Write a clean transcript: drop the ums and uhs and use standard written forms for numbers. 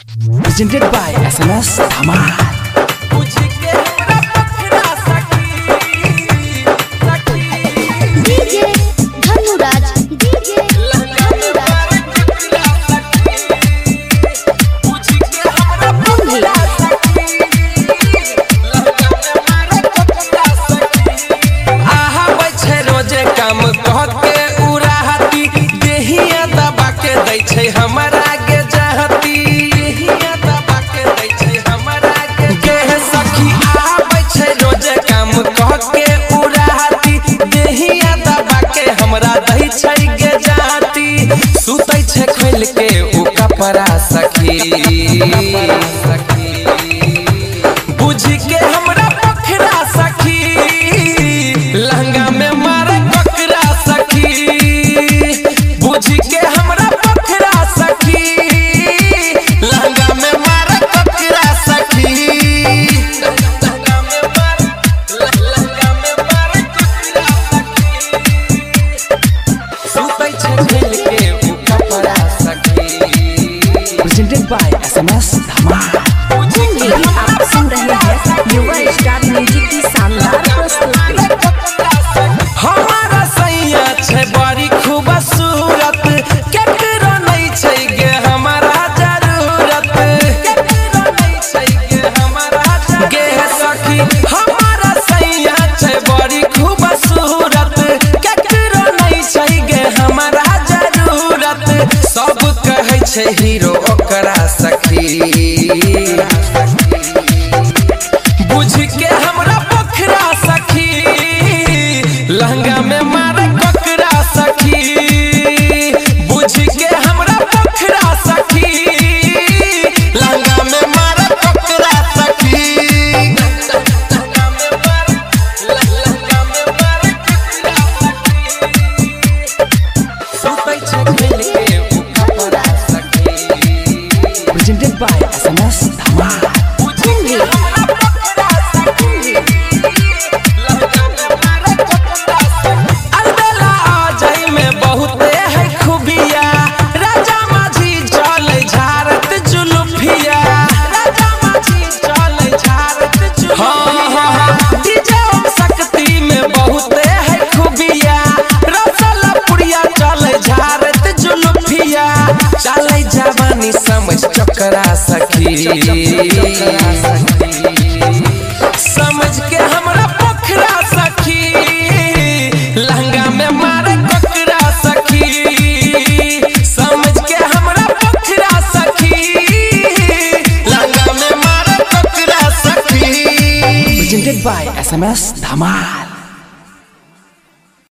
Presented by SMS Dhamal। कपड़ा सखी बुझ के हमरा पोखरा सखी लहंगा में मारे ककरा सखी बुझ के हमरा पोखरा सखी लहंगा में मारे ककरा सखी सुतै छै खेल के उ कपड़ा सखी। Presented by SMS Dhamal। आप सुन रहे हैं युवा स्टार म्यूजिक की शानदार प्रस्तुति। हमारा सैया छै बड़ी खूबसूरत केकरो नहीं छै गे हमारा जरूरत केकरो नहीं छै गे हमारा गे सखी हमारा सैया छै बड़ी खूबसूरत केकरो नहीं छै गे हमारा जरूरत सब कहै छै हीरो ओकरा सखी बुझ के हमरा पोखरा सखी लहंगा में मारे ककरा सखी बुझ के हमरा पोखरा सखी लहंगा में मारे ककरा सखी लहंगा में मारे ककरा सखी सुतै छै खेल के उ कपड़ा सखी। Presented by SMS Dhamal। चले जवानी समझ चकरा सखी समझ के हमरा पोखरा सखी लहंगा में मारे ककरा सखी समझ के हमरा पोखरा सखी लहंगा में मारे ककरा सखी। Presented by SMS Dhamal।